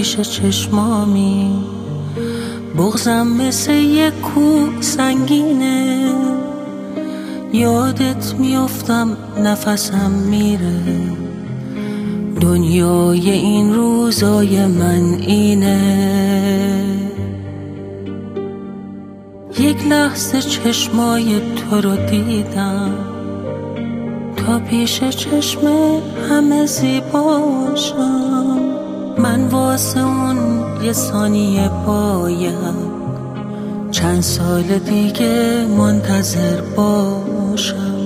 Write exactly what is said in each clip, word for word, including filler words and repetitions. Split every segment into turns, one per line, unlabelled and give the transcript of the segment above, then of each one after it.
پیش چشمامی، بغضم مثل یک کوه سنگینه، یادت میافتم نفسم میره، دنیای این روزای من اینه. یک لحظه چشمای تو رو دیدم، تا پیش چشم همه زیباشم، من واسه اون یه ثانیه باید چند سال دیگه منتظر باشم.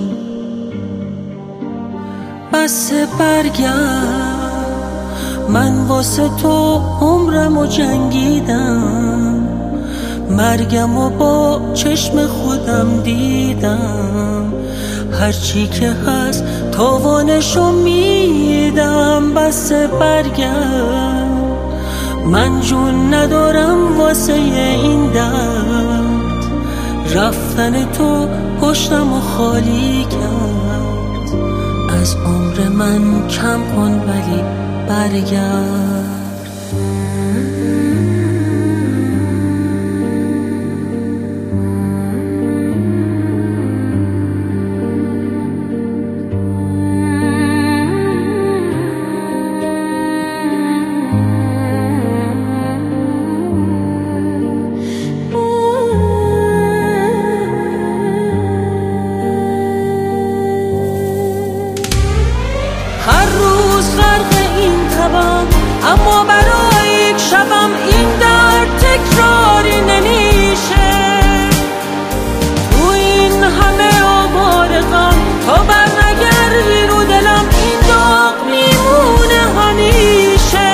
بس برگرد، من واسه تو عمرمو جنگیدم، مرگمو با چشم خودم دیدم، هرچی که هست تاوانشو میدم. بس برگرد، من جون ندارم واسه این درد، رفتن تو پشتمو خالی کرد، از عمر من کم کن ولی برگرد. هر روز غرق این تبم، اما برای یک شبم این درد تکراری نمیشه. تو این همه آوار غم، تا بر نگردی رو دلم این داغ میمونه همیشه.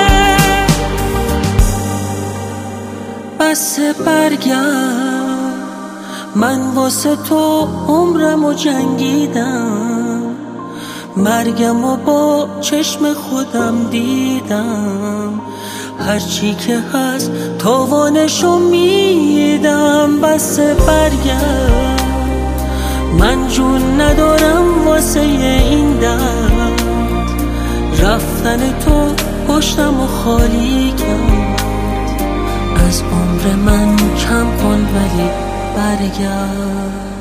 بس برگرد، من واسه تو عمرمو جنگیدم، مرگمو با چشم خودم دیدم، هرچی که هست تاوانشو میدم. بس برگرد، من جون ندارم واسه این درد، رفتن تو پشتمو خالی کرد، از عمر من کم کن ولی برگرد.